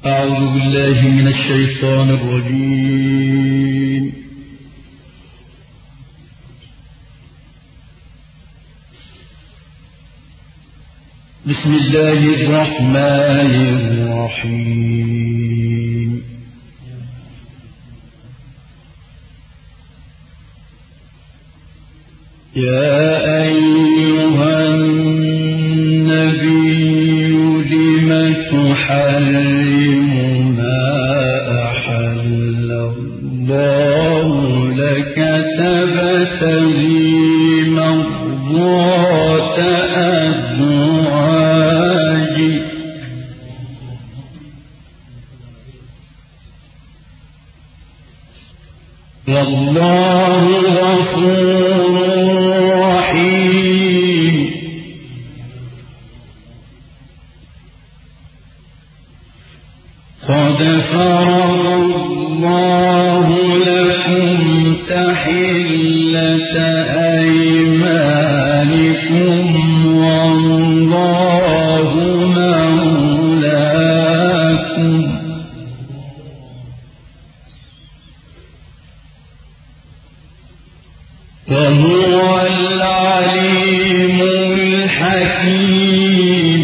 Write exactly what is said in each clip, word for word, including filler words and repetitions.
أعوذ بالله من الشيطان الرجيم. بسم الله الرحمن الرحيم. يا أيها النبي لم تحرم ما أحل الله لك تبتغي مرضات أزواجك والله غفور رحيم. قد فرض الله لكم تحلة أيمانكم والله مولاكم وهو العليم الحكيم.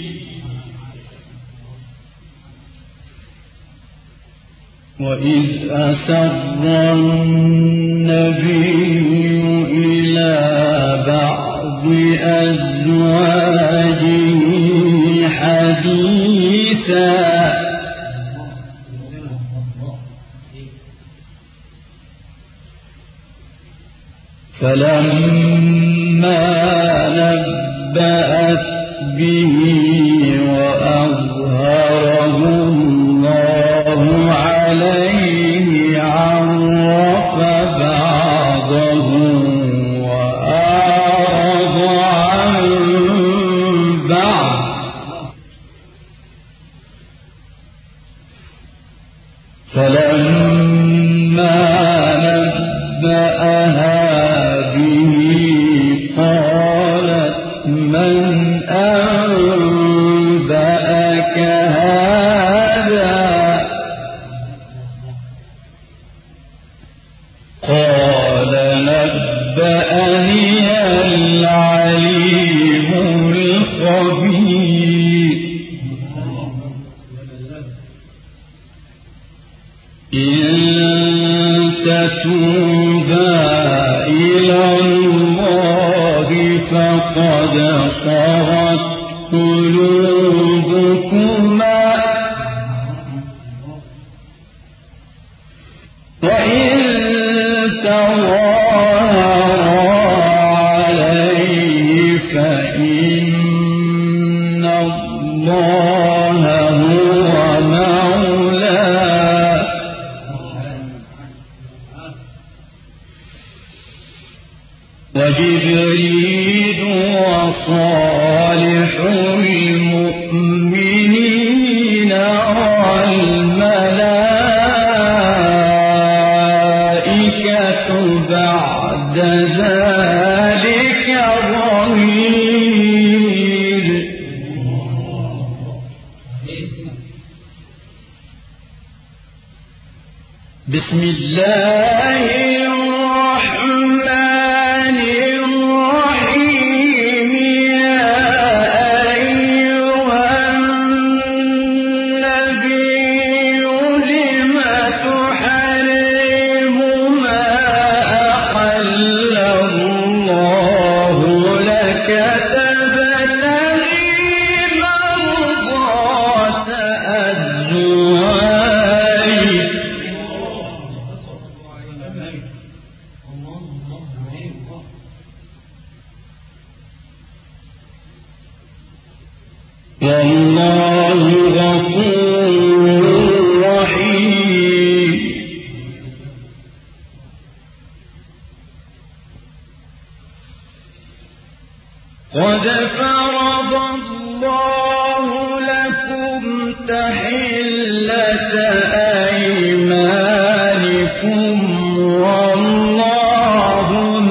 وإذ أسر النبي إلى بعض أزواجه حديثا فلما نبأت به وأظهره الله عليه عرف بعضه وأعرض عن بعض فلما نبأها من أنبأك هذا قال نبأني العليم الخبير. إن تتوبا إلى الله فقد صغت قلوبكما وإن تظاهرا عليه فإن الله هو مولاه وجبريل وصالح المؤمنين والملائكة بعد ذلك ظهير. بسم الله الرحمن الرحيم. يا أيها النبي لم تحرم ما أحل الله لك تبتغي مرضات أزواجك والله غفور رحيم. قد فرض الله لكم تحلة أيمانكم والله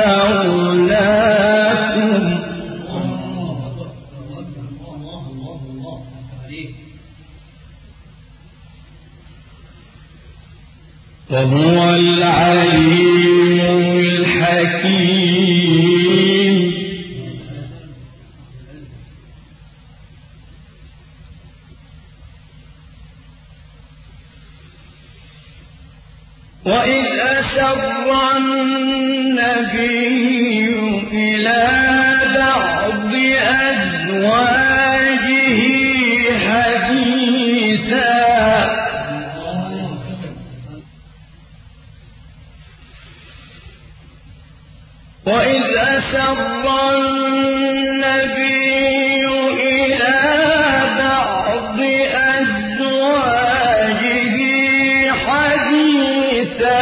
مولاكم وهو العليم الحكيم. وإذ أسر النبي إلى بعض أزواجه حديثا وإذ أسر النبي إلى بعض أزواجه حديثا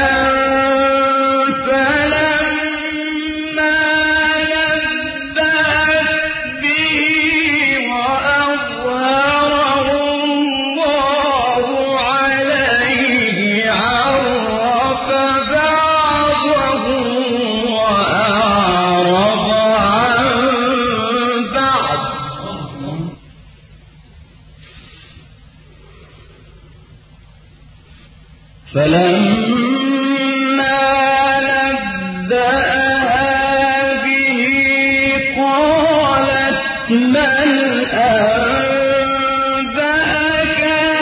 فلما نبأت به وأظهره الله عليه عرف بعضه وأعرض عن بعض فلما نبأها به قالت من أنبأك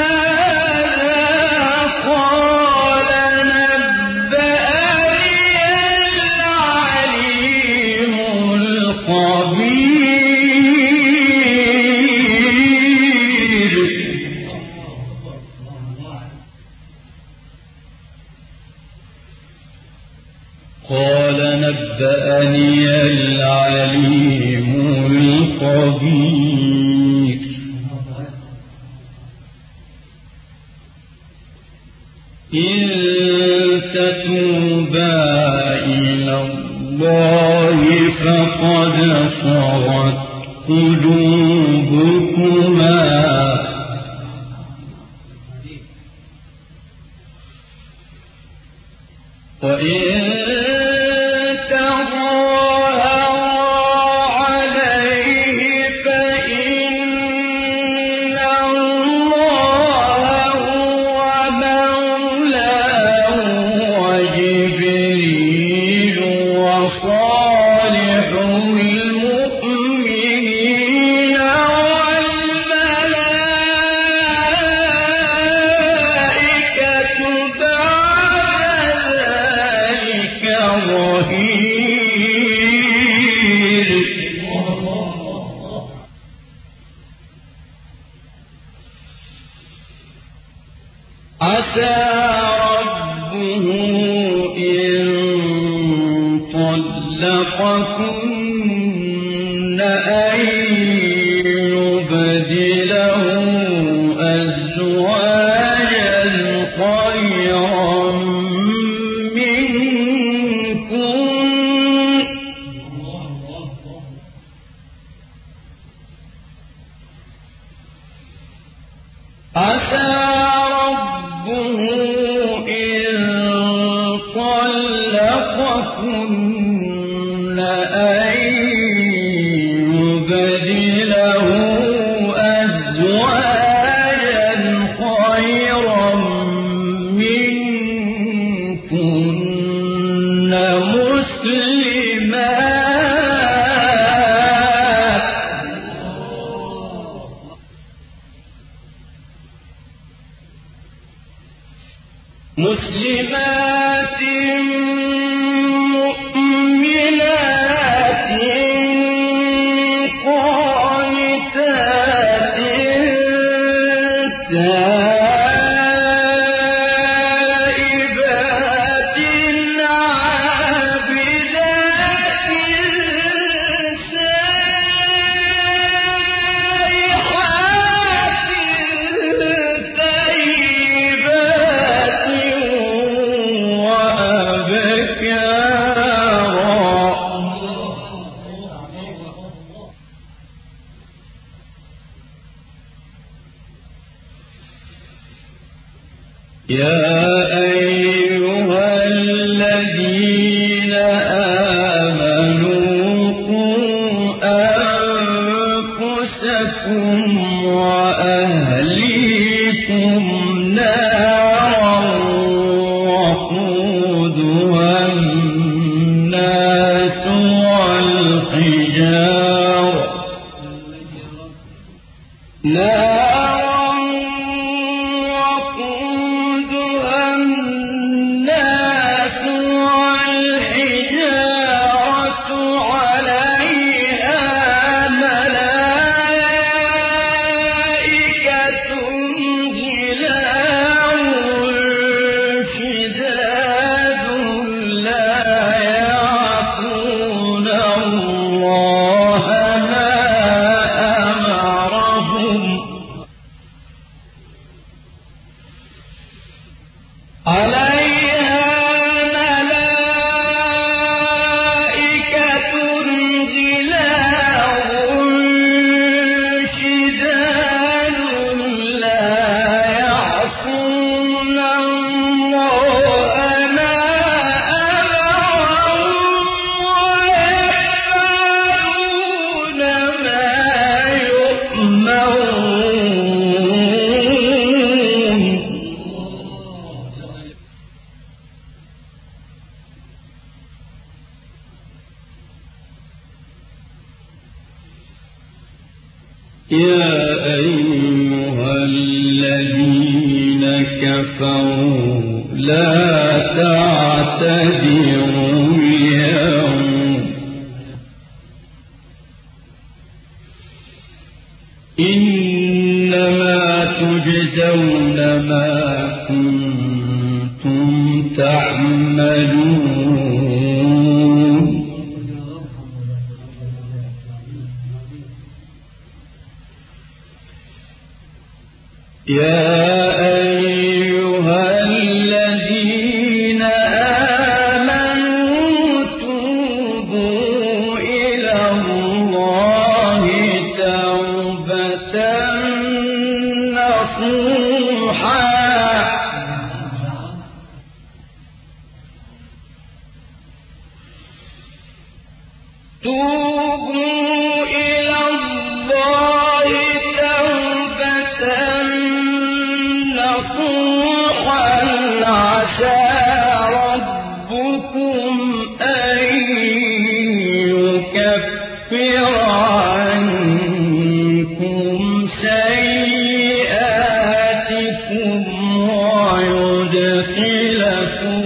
هذا قال نبأني العليم الخبير. قال نبأني العليم الخبير. إن تتوبا إلى الله فقد صغت قلوبكما وإن عسى ربه إن طلقكن أن يبدله أزواجا خيرا منكن عسى إن طلقكن أن يبدله أزواجا خيرا منكن مسلمات مسلمات مؤمنات قانتات تائبات عابدات سائحات طيبات يا أيها الذين آمنوا قوا أنفسكم وأهليكم نارا يا أيها الذين كفروا لا تعتذروا اليوم إنما تجزون ما كنتم تعملون يا أيها الذين آمنوا توبوا إلى الله توبة نصوحا توبوا إلى الله توبة نصوحا عسى ربكم أن يكفر عنكم سيئاتكم ويدخلكم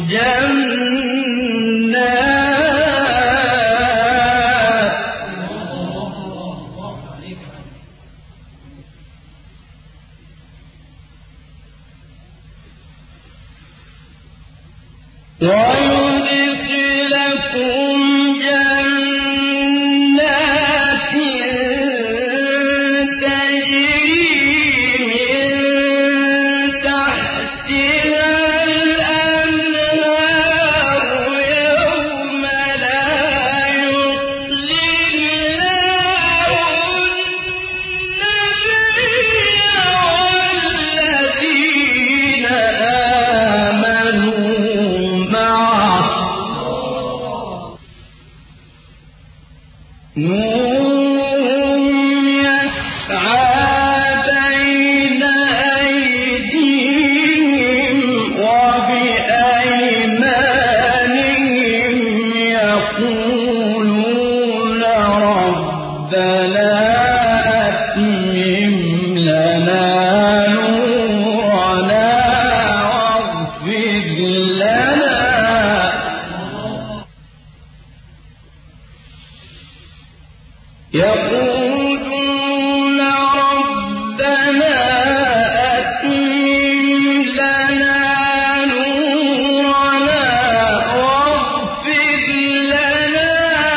جنات ويدخلكم جنات تجري من تحتها الأنهار يوم لا يخزي الله النبي والذين آمنوا معه نورهم يسعى بين أيديهم وبأيمانهم يقولون ربنا أتمم لنا نورنا واغفر لنا يقولون ربنا أتمم لنا نورنا واغفر لنا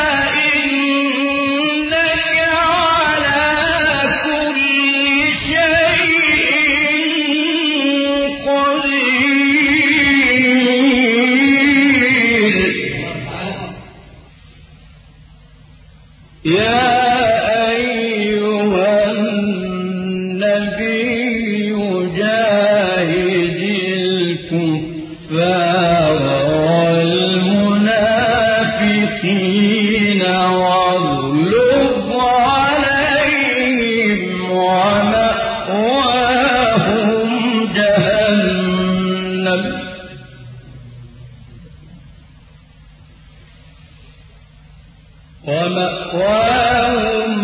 إنك على كل شيء قدير يا أيها النبي جاهد الكفار والمنافقين واغلظ عليهم ومأواهم جهنم ومأواهم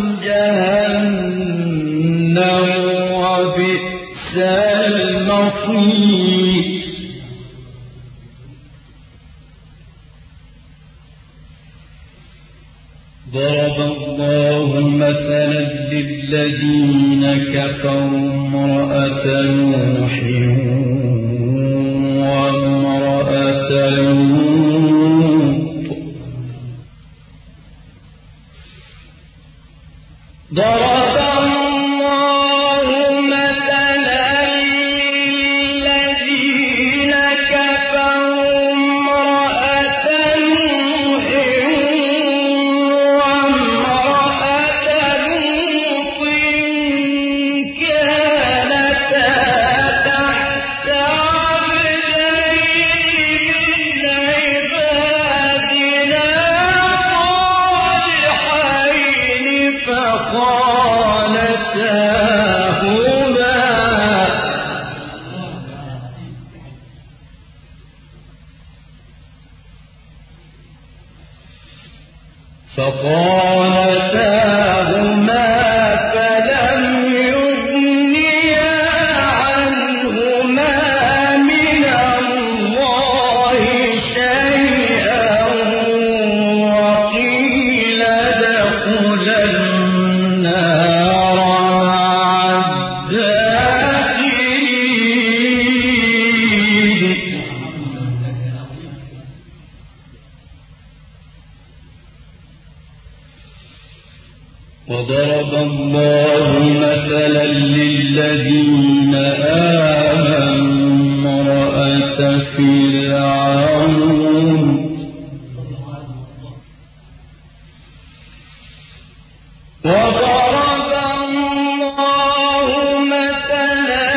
جهنم وبئس المصير ضرب الله مثلا للذين كفروا امرأة نوح وامرأة لوط ضرب الله مثلا للذين كفروا امرأة نوح وامرأة لوط كانتا فرعون وضرب الله مثلا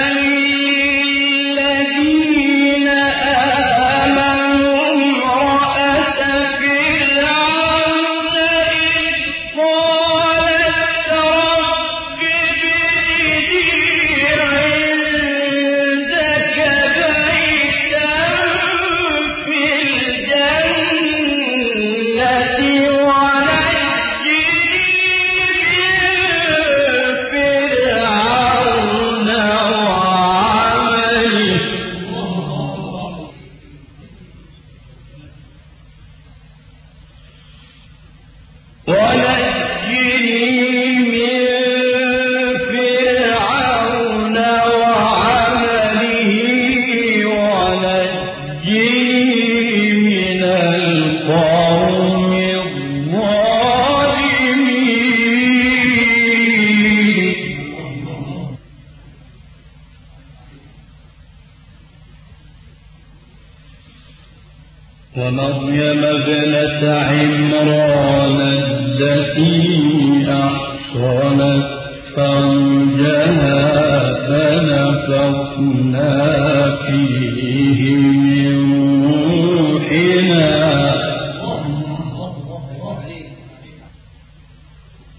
للذين آمنوا امرأة فرعون إذ قالت رب ابن لي عندك بيتا في الجنة ومريم ابنة عمران التي أحصنت فرجها فنفخنا فيه من روحنا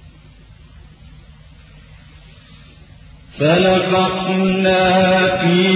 فنفخنا فيه